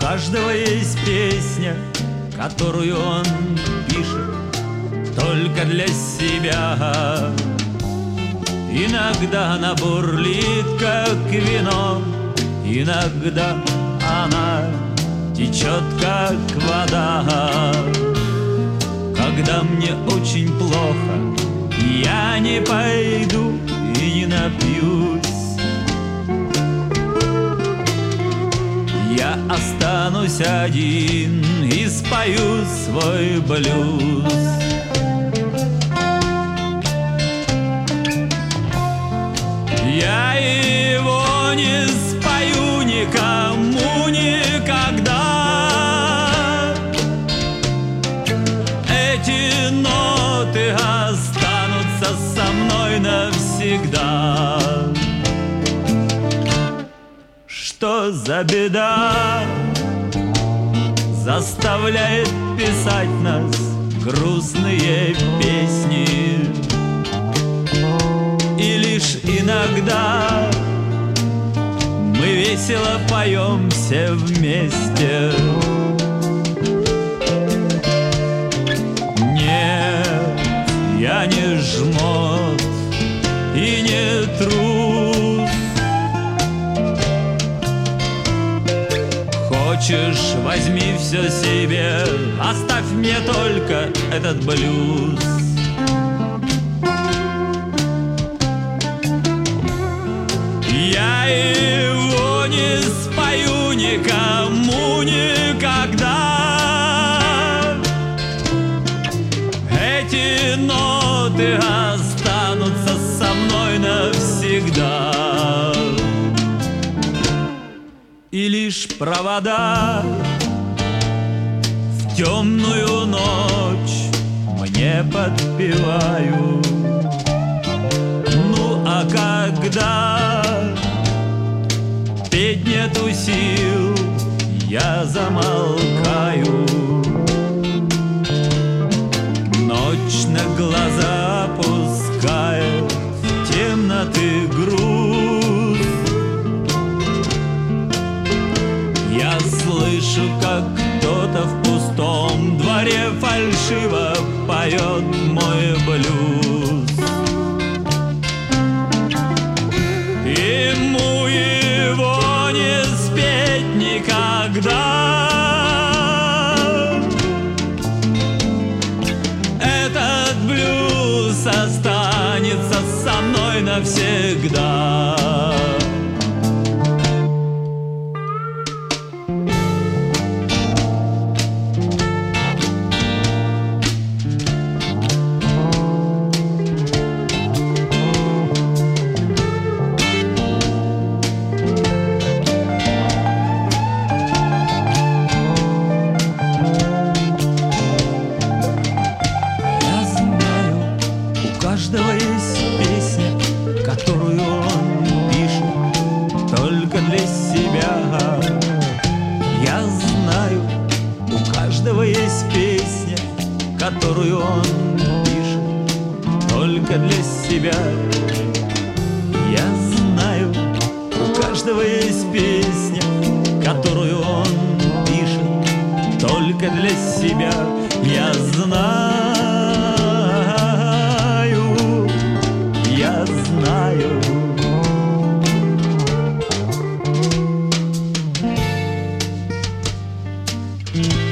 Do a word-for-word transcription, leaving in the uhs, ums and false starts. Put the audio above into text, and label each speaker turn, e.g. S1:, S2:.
S1: каждого есть песня, которую он пишет только для себя. Иногда она бурлит, как вино, иногда она течет, как вода. Когда мне очень плохо, я не пойду и не напьюсь. Я останусь один и спою свой блюз. Я его не спою никому никогда. Эти ноты останутся со мной навсегда. Что за беда заставляет писать нас грустные песни? И лишь иногда мы весело поем все вместе. Нет, я не жмот и не трус. Хочешь, возьми все себе, оставь мне только этот блюз. Я его не спою никому никогда. Эти ноты останутся со мной навсегда. И лишь провода в темную ночь мне подпевают. Ну а когда петь нету сил, я замолкаю. Ночь на глаза опускает темноты груз. Я слышу, как кто-то в пустом дворе фальшиво поет мой блюз. Ему его не спеть никогда. Этот блюз останется со мной навсегда. Которую он пишет только для себя. Я знаю, у каждого есть песня, которую он пишет только для себя. Я знаю, я знаю. Mm-hmm.